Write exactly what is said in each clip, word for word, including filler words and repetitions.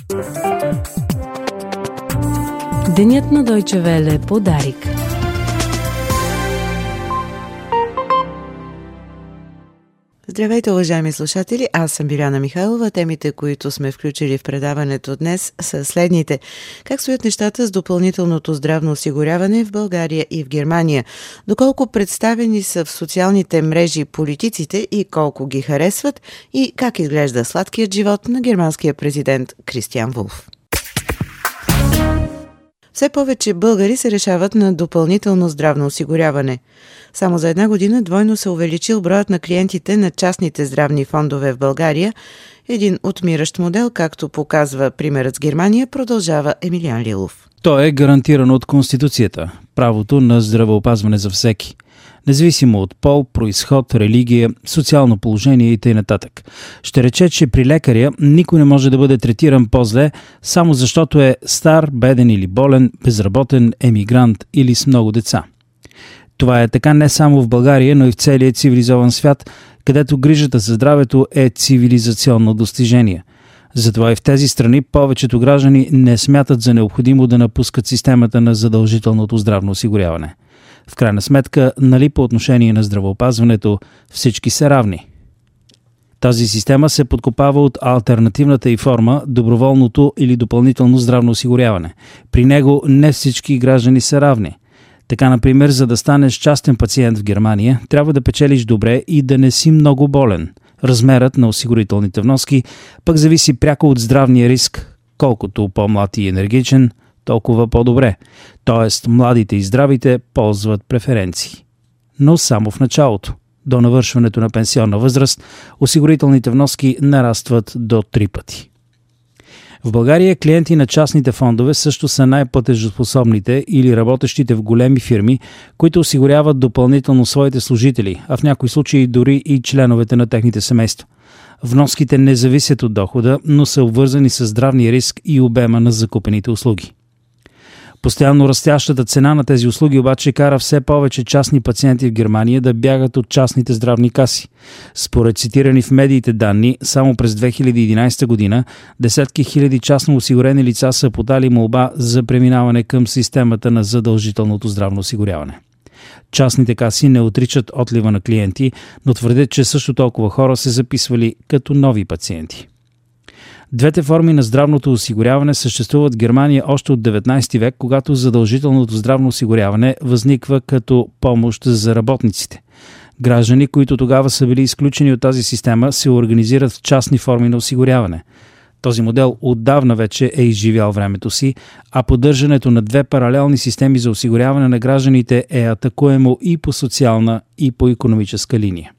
Денят на Deutsche Welle по Дарик. Здравейте, уважаеми слушатели! Аз съм Биляна Михайлова. Темите, които сме включили в предаването днес, са следните. Как стоят нещата с допълнителното здравно осигуряване в България и в Германия? Доколко представени са в социалните мрежи политиците и колко ги харесват? И как изглежда сладкият живот на германския президент Кристиан Вулф? Все повече българи се решават на допълнително здравно осигуряване. Само за една година двойно се увеличил броят на клиентите на частните здравни фондове в България. Един отмиращ модел, както показва примерът с Германия, продължава Емилиан Лилов. То е гарантирано от Конституцията – правото на здравеопазване за всеки. Независимо от пол, произход, религия, социално положение и т.н. Ще рече, че при лекаря никой не може да бъде третиран по-зле, само защото е стар, беден или болен, безработен, емигрант или с много деца. Това е така не само в България, но и в целия цивилизован свят, където грижата за здравето е цивилизационно достижение. Затова и в тези страни повечето граждани не смятат за необходимо да напускат системата на задължителното здравно осигуряване. В крайна сметка, нали по отношение на здравеопазването всички са равни? Тази система се подкопава от алтернативната й форма – доброволното или допълнително здравно осигуряване. При него не всички граждани са равни. Така, например, за да станеш частен пациент в Германия, трябва да печелиш добре и да не си много болен. Размерът на осигурителните вноски пък зависи пряко от здравния риск. Колкото по-млад и енергичен, толкова по-добре. Тоест, младите и здравите ползват преференции. Но само в началото. До навършването на пенсионна възраст, осигурителните вноски нарастват до три пъти. В България клиенти на частните фондове също са най-платежоспособните или работещите в големи фирми, които осигуряват допълнително своите служители, а в някои случаи дори и членовете на техните семейства. Вноските не зависят от дохода, но са обвързани с здравния риск и обема на закупените услуги. Постоянно растящата цена на тези услуги обаче кара все повече частни пациенти в Германия да бягат от частните здравни каси. Според цитирани в медиите данни, само през две хиляди и единадесета година десетки хиляди частно осигурени лица са подали молба за преминаване към системата на задължителното здравно осигуряване. Частните каси не отричат отлива на клиенти, но твърдят, че също толкова хора се записвали като нови пациенти. Двете форми на здравното осигуряване съществуват в Германия още от деветнадесети век, когато задължителното здравно осигуряване възниква като помощ за работниците. Граждани, които тогава са били изключени от тази система, се организират в частни форми на осигуряване. Този модел отдавна вече е изживял времето си, а поддържането на две паралелни системи за осигуряване на гражданите е атакуемо и по социална, и по икономическа линия.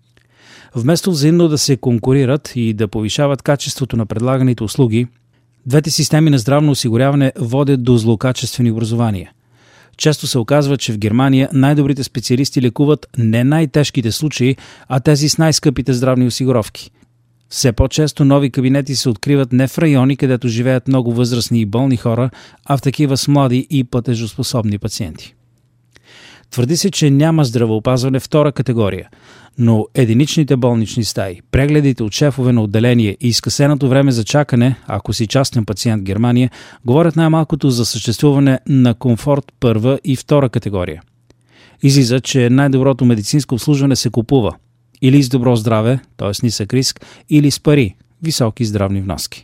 Вместо взаимно да се конкурират и да повишават качеството на предлаганите услуги, двете системи на здравно осигуряване водят до злокачествени образования. Често се оказва, че в Германия най-добрите специалисти лекуват не най-тежките случаи, а тези с най-скъпите здравни осигуровки. Все по-често нови кабинети се откриват не в райони, където живеят много възрастни и болни хора, а в такива с млади и платежоспособни пациенти. Твърди се, че няма здравеопазване втора категория, но единичните болнични стаи, прегледите от шефове на отделение и изкъсеното време за чакане, ако си частен пациент в Германия, говорят най-малкото за съществуване на комфорт първа и втора категория. Излиза, че най-доброто медицинско обслужване се купува или с добро здраве, т.е. нисък риск, или с пари, високи здравни вноски.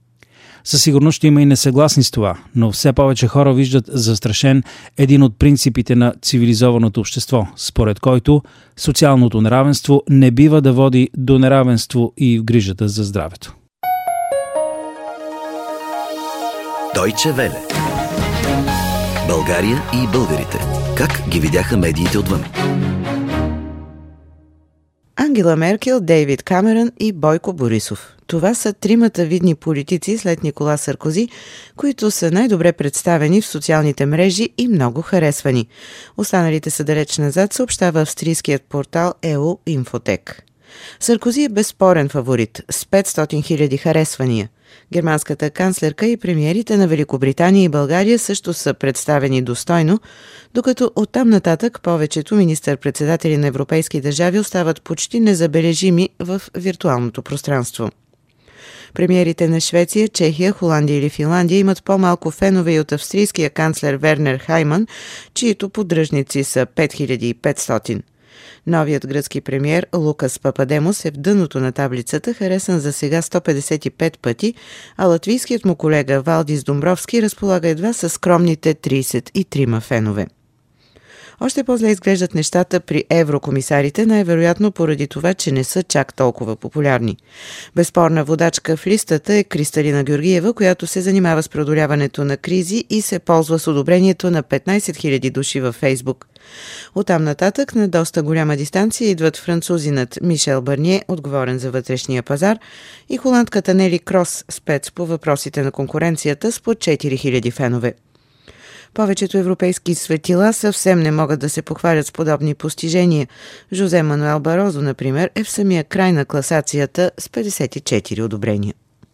Със сигурност ще има и несъгласни с това, но все повече хора виждат застрашен един от принципите на цивилизованото общество, според който социалното неравенство не бива да води до неравенство и в грижата за здравето. Deutsche Welle. България и българите. Как ги видяха медиите отвън? Ангела Меркел, Дейвид Камерън и Бойко Борисов. Това са тримата видни политици след Никола Саркози, които са най-добре представени в социалните мрежи и много харесвани. Останалите са далеч назад, съобщава австрийският портал и ю Инфотек. Саркози е безспорен фаворит с петстотин хиляди харесвания. Германската канцлерка и премиерите на Великобритания и България също са представени достойно, докато оттам нататък повечето министър-председатели на европейски държави остават почти незабележими в виртуалното пространство. Премиерите на Швеция, Чехия, Холандия или Финландия имат по-малко фенове и от австрийския канцлер Вернер Хайман, чието поддръжници са пет хиляди и петстотин. Новият гръцки премиер Лукас Пападемос е в дъното на таблицата, харесан за сега сто петдесет и пет пъти, а латвийският му колега Валдис Домбровски разполага едва с скромните тридесет и трима фенове. Още по-зле изглеждат нещата при еврокомисарите, най-вероятно поради това, че не са чак толкова популярни. Безспорна водачка в листата е Кристалина Георгиева, която се занимава с преодоляването на кризи и се ползва с одобрението на петнайсет хиляди души във Фейсбук. Оттам нататък на доста голяма дистанция идват французинът Мишел Барние, отговорен за вътрешния пазар, и холандката Нели Крос, спец по въпросите на конкуренцията с по четири хиляди фенове. Повечето европейски светила съвсем не могат да се похвалят с подобни постижения. Жозе Мануел Барозо, например, е в самия край на класацията с петдесет и четири одобрения.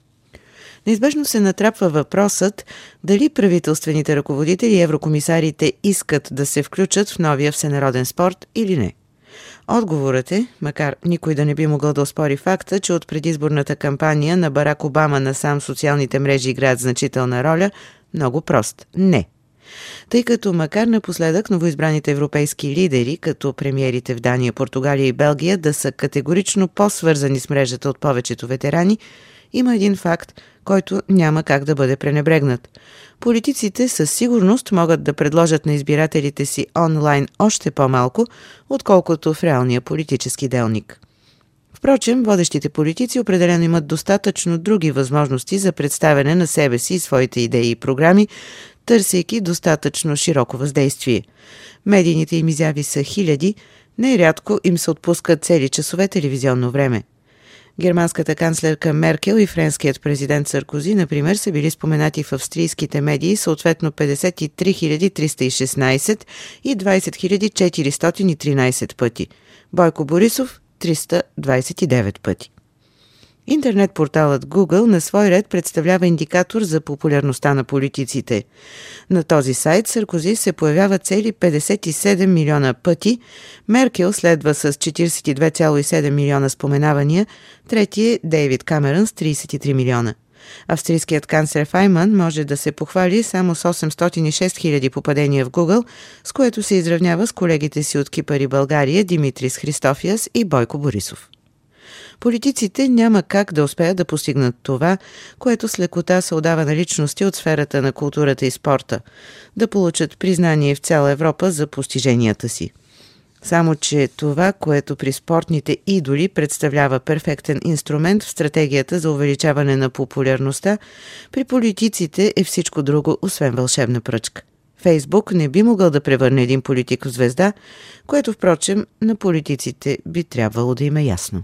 Неизбежно се натрапва въпросът дали правителствените ръководители и еврокомисарите искат да се включат в новия всенароден спорт или не. Отговорът е, макар никой да не би могъл да оспори факта, че от предизборната кампания на Барак Обама насам социалните мрежи играят значителна роля, много прост – не. Тъй като макар напоследък новоизбраните европейски лидери, като премиерите в Дания, Португалия и Белгия, да са категорично по-свързани с мрежата от повечето ветерани, има един факт, който няма как да бъде пренебрегнат. Политиците със сигурност могат да предложат на избирателите си онлайн още по-малко, отколкото в реалния политически делник. Впрочем, водещите политици определено имат достатъчно други възможности за представяне на себе си и своите идеи и програми, търсейки достатъчно широко въздействие. Медийните им изяви са хиляди, нерядко им се отпускат цели часове телевизионно време. Германската канцлерка Меркел и френският президент Саркози, например, са били споменати в австрийските медии съответно петдесет и три хиляди триста и шестнайсет и двайсет хиляди четиристотин и тринайсет пъти. Бойко Борисов – триста двайсет и девет пъти. Интернет-порталът Google на свой ред представлява индикатор за популярността на политиците. На този сайт Саркози се появява цели петдесет и седем милиона пъти, Меркел следва с четирийсет и две цяло и седем милиона споменавания, трети е Дейвид Камерън с трийсет и три милиона. Австрийският канцлер Файман може да се похвали само с осемстотин и шест хиляди попадения в Google, с което се изравнява с колегите си от Кипър и България Димитрис Христофиас и Бойко Борисов. Политиците няма как да успеят да постигнат това, което с лекота се отдава на личности от сферата на културата и спорта, да получат признание в цяла Европа за постиженията си. Само че това, което при спортните идоли представлява перфектен инструмент в стратегията за увеличаване на популярността, при политиците е всичко друго, освен вълшебна пръчка. Фейсбук не би могъл да превърне един политик в звезда, което, впрочем, на политиците би трябвало да им е ясно.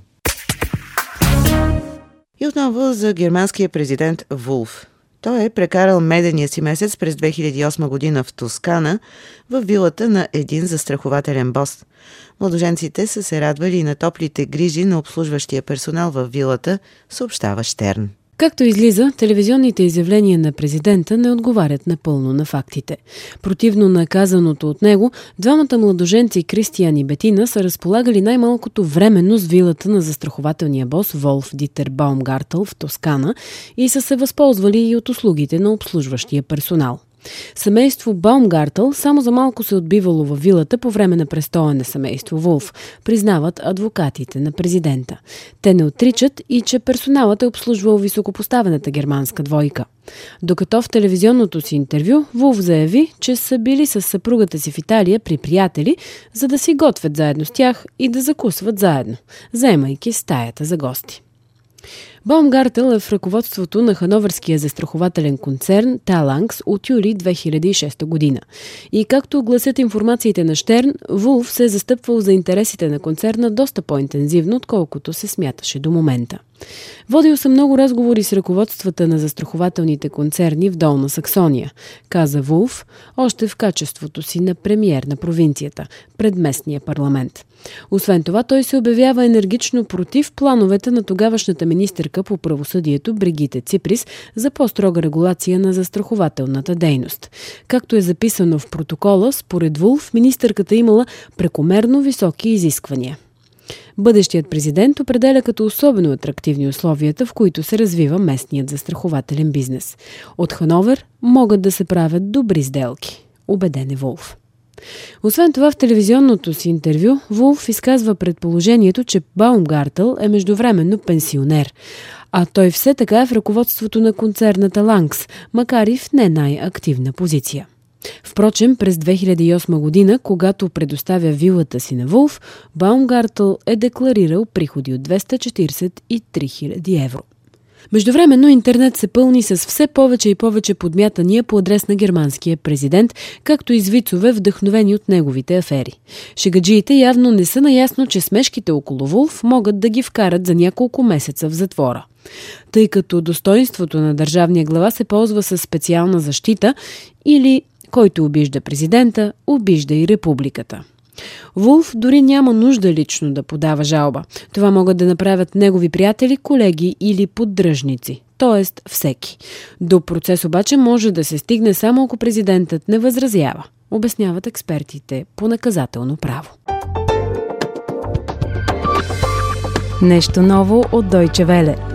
И отново за германския президент Вулф. Той е прекарал медения си месец през две хиляди и осма година в Тоскана, в вилата на един застрахователен бос. Младоженците са се радвали и на топлите грижи на обслужващия персонал в вилата, съобщава Щерн. Както излиза, телевизионните изявления на президента не отговарят напълно на фактите. Противно на казаното от него, двамата младоженци Кристиан и Бетина са разполагали най-малкото временно с вилата на застрахователния бос Волф Дитер Баумгартел в Тоскана и са се възползвали и от услугите на обслужващия персонал. Семейство Баумгартел само за малко се отбивало във вилата по време на престоя на семейство Вулф, признават адвокатите на президента. Те не отричат и че персоналът е обслужвал високопоставената германска двойка. Докато в телевизионното си интервю Вулф заяви, че са били с съпругата си в Италия при приятели, за да си готвят заедно с тях и да закусват заедно, заемайки стаята за гости. Баумгартел е в ръководството на хановерския застрахователен концерн Таланкс от юли две хиляди и шеста година. И както гласят информациите на Щерн, Вулф се е застъпвал за интересите на концерна доста по-интензивно, отколкото се смяташе до момента. Водил съм много разговори с ръководствата на застрахователните концерни в Долна Саксония, каза Вулф, още в качеството си на премиер на провинцията, пред местния парламент. Освен това, той се обявява енергично против плановете на тогавашната министърка по правосъдието Бригите Циприс за по-строга регулация на застрахователната дейност. Както е записано в протокола, според Вулф, министърката имала прекомерно високи изисквания. Бъдещият президент определя като особено атрактивни условията, в които се развива местният застрахователен бизнес. От Хановер могат да се правят добри сделки, убеден е Вулф. Освен това, в телевизионното си интервю Вулф изказва предположението, че Баумгартъл е междувременно пенсионер, а той все така е в ръководството на концерната Ланкс, макар и в не най-активна позиция. Впрочем, през две хиляди и осма година, когато предоставя вилата си на Вулф, Баумгартъл е декларирал приходи от двеста четиридесет и три хиляди евро. Междувременно интернет се пълни с все повече и повече подмятания по адрес на германския президент, както и с вицове, вдъхновени от неговите афери. Шегаджиите явно не са наясно, че смешките около Вулф могат да ги вкарат за няколко месеца в затвора. Тъй като достоинството на държавния глава се ползва със специална защита или който обижда президента, обижда и републиката. Вулф дори няма нужда лично да подава жалба. Това могат да направят негови приятели, колеги или поддръжници, т.е. всеки. До процес обаче може да се стигне само ако президентът не възразява, обясняват експертите по наказателно право. Нещо ново от Deutsche Welle.